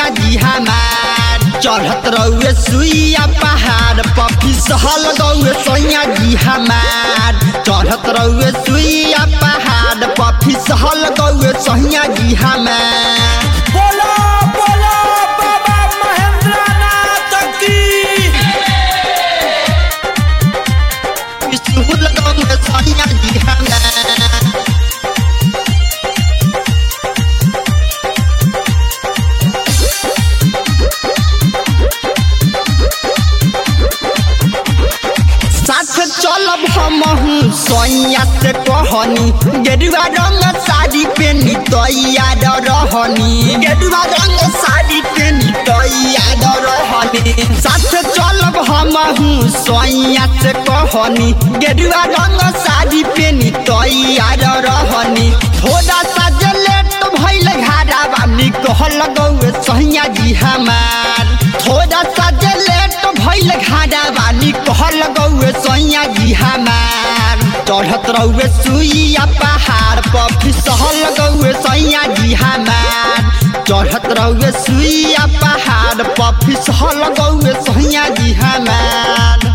सैया जी हमार चढ़त रहुए सुइया पहाड़ पर फिसल गौए सैया जी हमार चढ़त रहुए सुइया पहाड़ पर फिसल गौए सैया जी हमार। बोलो बोलो बाबा महेंद्रनाथ की फिसल गौए सैया जी हमार चलब हमहू सैया से कहनी गेरुआ रंग साड़ी पेनी तैयार रहनी गेरुआ रंग साड़ी पेनी तैयार रहनी साथ चलब हमहू सैया से कहनी गेरुआ रंग साड़ी पेनी तैयार रहनी थोड़ा सा लेट भइल घारा बानी कहल गौए सैया जी हमार थोड़ा सा लेट भइल घारा बानी कहल गौए सैया जी हमार चढ़त रहुए सुइया पहाड़ पर फिसल गौए सैया जी हमार चढ़त रहुए सुइया पहाड़ पर फिसल गौए सैया जी हमार।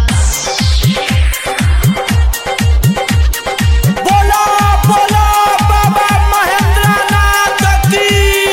बोलो बोलो बाबा महेंद्रनाथ की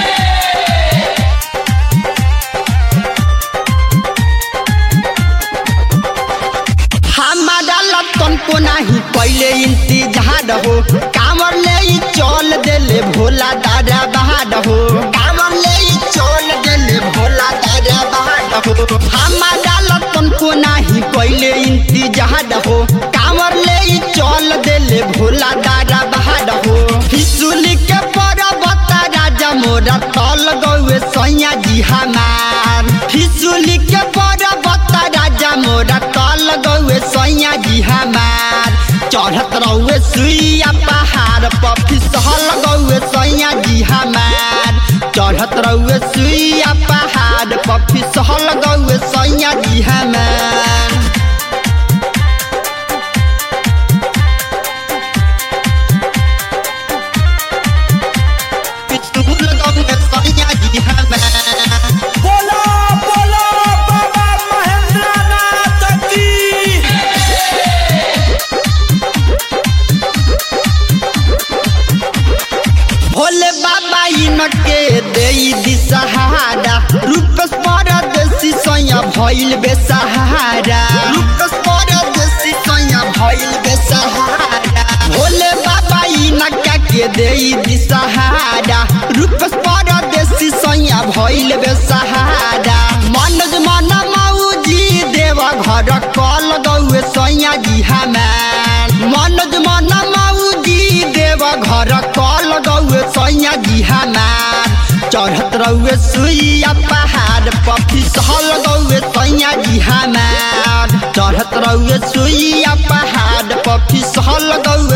हमारा लतन को नहीं पहले इंतजार हो कांवर ले चल देले भोला दादा बहाद हो कांवर ले चल देले भोला दादा बहाद हो हमारा लतन को नहीं पहले इंतजार हो कांवर ले चल देले भोला दादा बहाद हो फिसुली के पर्वत राजा मोरा तल गौए सैया जी हमार फिसुली के पर्वत राजा मोरा तल गौए सैया जी हमार चढ़त रहुए सुइया पहाड़ पर फिसल गौए सैया जी हमार चढ़त रहुए सुइया पहाड़ पर फिसल गौए सैया जी हमार। फिसल गौए सैया जी हमार बोलो बोलो बाबा महेंद्रनाथ की भोले बाबा इनके देई दिसहारा रूपस परदेसी सैया भइल बेसहारा रूपस परदेसी सैया भइल बेसहारा भोले बाबा इनका के देई दिसहारा रूपस परदेसी सैया भइल बेसहारा मनज मन मौजी देव घर कल गौए सैया जी हमार मनज मन मौजी देव घर कल गौए सैया जी हमार चढ़त रहुए सुइया पहाड़ पर फिसल गौए सैया जी हमार चढ़त रहुए सुइया पहाड़ पर फिसल गौए